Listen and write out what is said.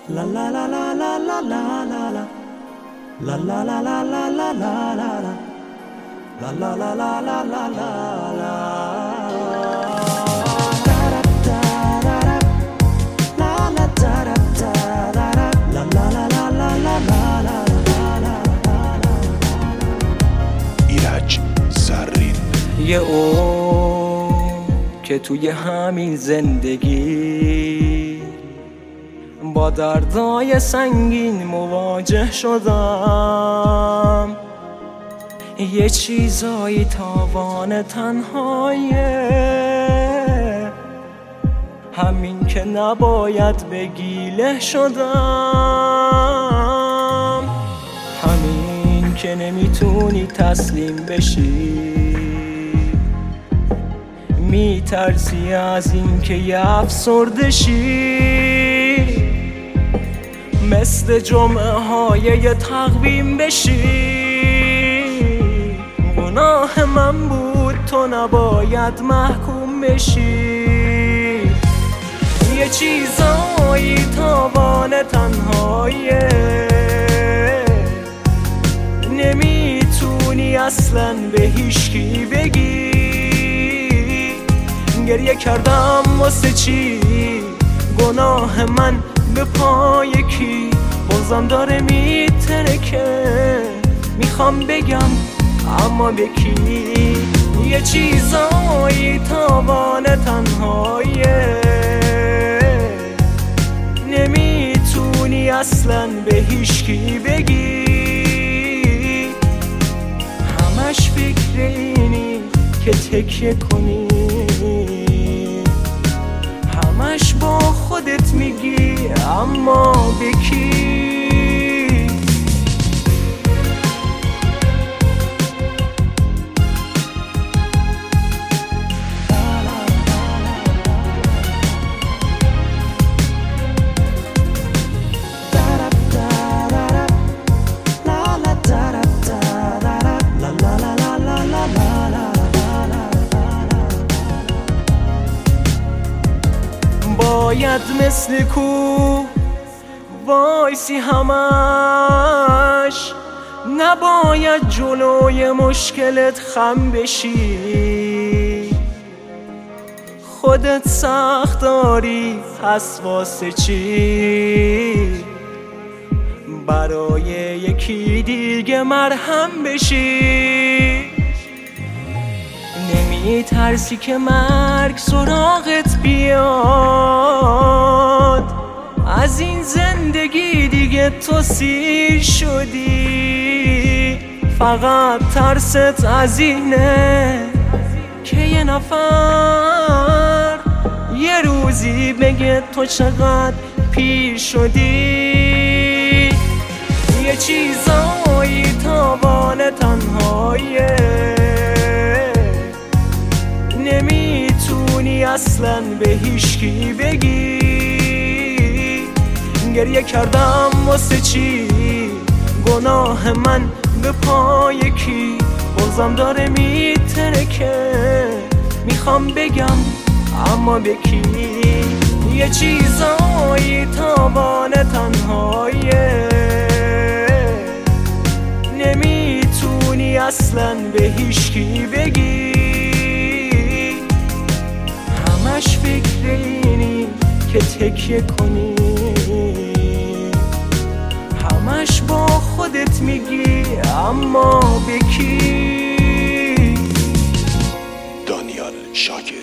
La la la la la la la la la. La la la la la la la la la. La la la la la la la la. ایرج زرین. یه که توی همین زندگی با دردای سنگین مواجه شدم، یه چیزایی تاوان تنهاییه، همین که نباید بگیله شدم، همین که نمیتونی تسلیم بشی، میترسی از این که یه افسرده شی، مثل جمعه های یه تقویم بشی. گناه من بود، تو نباید محکوم بشی. یه چیزایی تاوان تنهاییه، نمیتونی اصلا به هیچکی بگی. گریه کردم واسه چی؟ گناه من به پای کی؟ بازم داره میترکه، میخوام بگم اما به کی؟ یه چیزایی تاوان تنهاییه، نمیتونی اصلا به هیچکی بگی. همش فکر اینی که تکیه کنی، همش با خودت میگی اما به کی؟ باید مثل کوه وایسی همش، نباید جلوی مشکلت خم بشی. خودت سخت داری پس واسه چی؟ برای یکی دیگه مرهم بشی. نمیترسی که مرگ سراغت بیاد؟ از این زندگی دیگه تو سیر شدی. فقط ترست از اینه که یه نفر یه روزی بگه تو چقدر پیر شدی. یه چیزایی تاوان تنهاییه، نمیتونی اصلا به هیچکی بگی. گریه کردم واسه چی؟ گناه من به پای کی؟ بازم داره میترکه، میخوام بگم اما به کی؟ یه چیزایی تاوان تنهاییه، نمیتونی اصلا به هیچکی بگی. همش فکر اینی که تکیه کنی، همش با خودت میگی اما به کی؟ دانیال شاکر.